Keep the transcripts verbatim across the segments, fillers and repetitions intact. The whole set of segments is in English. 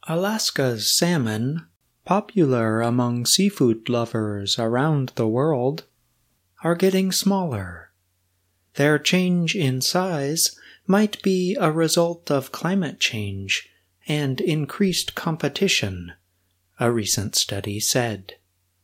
Alaska's salmon, popular among seafood lovers around the world, are getting smaller. Their change in size might be a result of climate change and increased competition, a recent study said.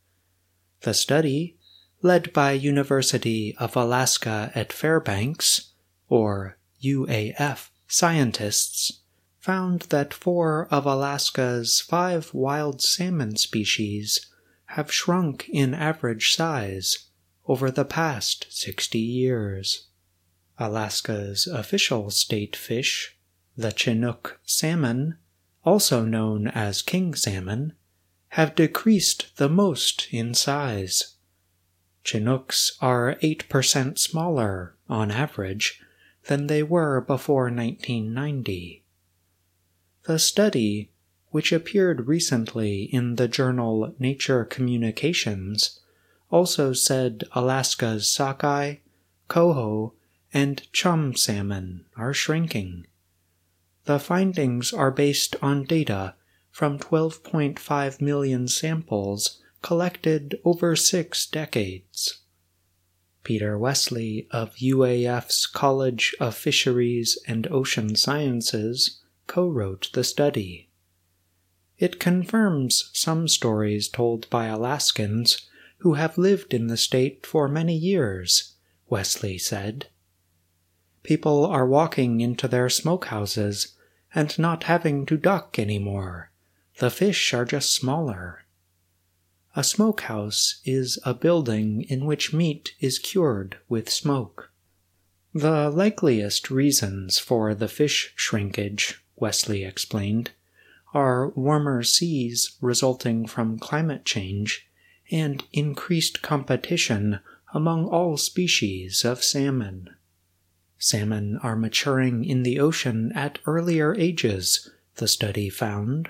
The study, led by University of Alaska at Fairbanks, or U A F, scientists, found that four of Alaska's five wild salmon species have shrunk in average size over the past sixty years. Alaska's official state fish, the Chinook salmon, also known as king salmon, have decreased the most in size. Chinooks are eight percent smaller, on average, than they were before nineteen ninety. The study, which appeared recently in the journal Nature Communications, also said Alaska's sockeye, coho, and chum salmon are shrinking. The findings are based on data from twelve point five million samples collected over six decades. Peter Wesley of U A F's College of Fisheries and Ocean Sciences co-wrote the study. It confirms some stories told by Alaskans who have lived in the state for many years, Wesley said. People are walking into their smokehouses and not having to duck anymore. The fish are just smaller. A smokehouse is a building in which meat is cured with smoke. The likeliest reasons for the fish shrinkage, Wesley explained, are warmer seas resulting from climate change and increased competition among all species of salmon. Salmon are maturing in the ocean at earlier ages, the study found.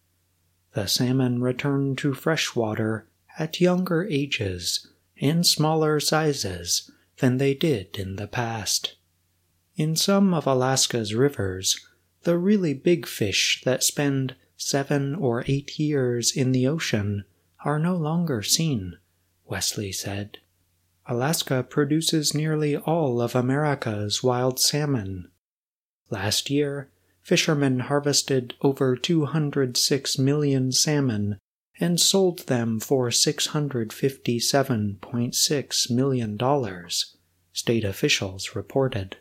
The salmon return to freshwater at younger ages and smaller sizes than they did in the past. In some of Alaska's rivers, the really big fish that spend seven or eight years in the ocean are no longer seen, Wesley said. Alaska produces nearly all of America's wild salmon. Last year, fishermen harvested over two hundred six million salmon and sold them for six hundred fifty-seven point six million dollars, state officials reported.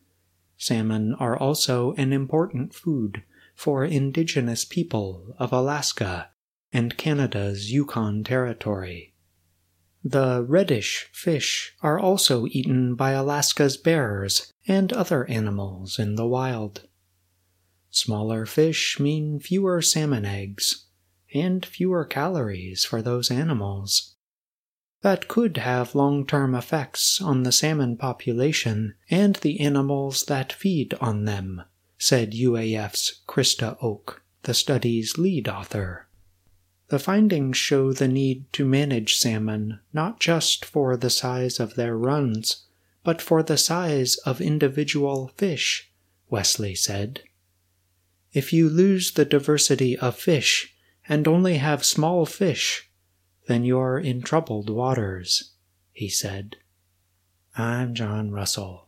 Salmon are also an important food for indigenous people of Alaska and Canada's Yukon Territory. The reddish fish are also eaten by Alaska's bears and other animals in the wild. Smaller fish mean fewer salmon eggs and fewer calories for those animals. That could have long-term effects on the salmon population and the animals that feed on them, said U A F's Krista Oak, the study's lead author. The findings show the need to manage salmon not just for the size of their runs, but for the size of individual fish, Wesley said. If you lose the diversity of fish and only have small fish, then you're in troubled waters, he said. I'm John Russell.